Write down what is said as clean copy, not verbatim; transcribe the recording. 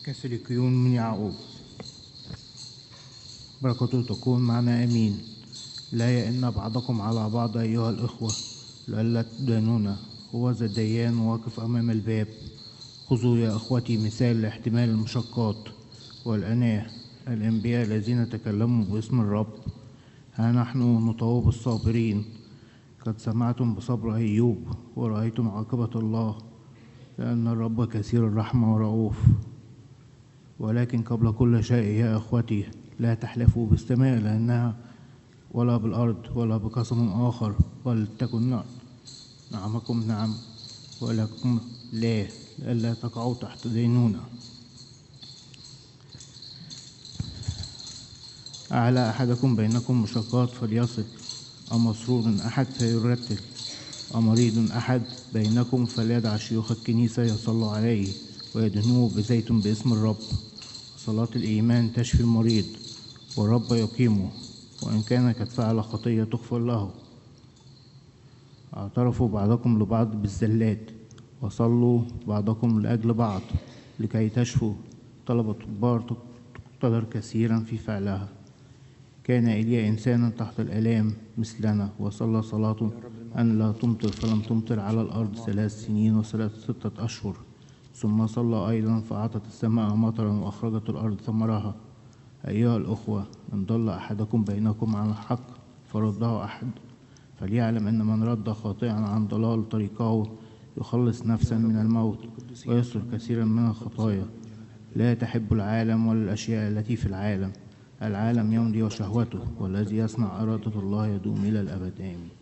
كاثوليكيون من يعقوب. بركته تكون معنا امين. لا يئن بعضكم على بعض ايها الاخوه لئلا تدانون، هو ذا الديان واقف امام الباب. خذوا يا اخوتي مثال لاحتمال المشقات والاناه الانبياء الذين تكلموا باسم الرب. ها نحن نطوب الصابرين. قد سمعتم بصبر ايوب ورأيتم عاقبة الله، لأن الرب كثير الرحمة ورؤوف. ولكن قبل كل شيء يا أخوتي لا تحلفوا بالسماء لأنها ولا بالأرض ولا بقسم آخر، ولتكن نعمكم نعم ولكم لا، لئلا تقعوا تحت دينونة. أعلى أحدكم بينكم مشقات فليصل، أمسرور أحد فيرتل، أمريض أحد بينكم فليدع شيوخ الكنيسة يصلوا عليه ويدهنوه بزيت باسم الرب. صلاة الإيمان تشفي المريض والرب يقيمه، وإن كان قد فعل خطية تغفر له. اعترفوا بعضكم لبعض بالزلات، وصلوا بعضكم لأجل بعض لكي تشفوا. طلب الطبار تقتدر كثيرا في فعلها. كان إيليا إنسانا تحت الآلام مثلنا، وصلى صلاة أن لا تمطر فلم تمطر على الأرض 3 سنين و6 أشهر. ثم صلى أيضا فأعطت السماء مطرا وأخرجت الأرض ثمرها. أيها الأخوة، إن ضل أحدكم بينكم عن الحق فرده أحد، فليعلم أن من رد خاطئا عن ضلال طريقه يخلص نفسا من الموت ويصرف كثيرا من الخطايا. لا تحب العالم ولا الأشياء التي في العالم. العالم يمضي وشهوته، والذي يصنع إرادة الله يدوم إلى الأبد. آمين.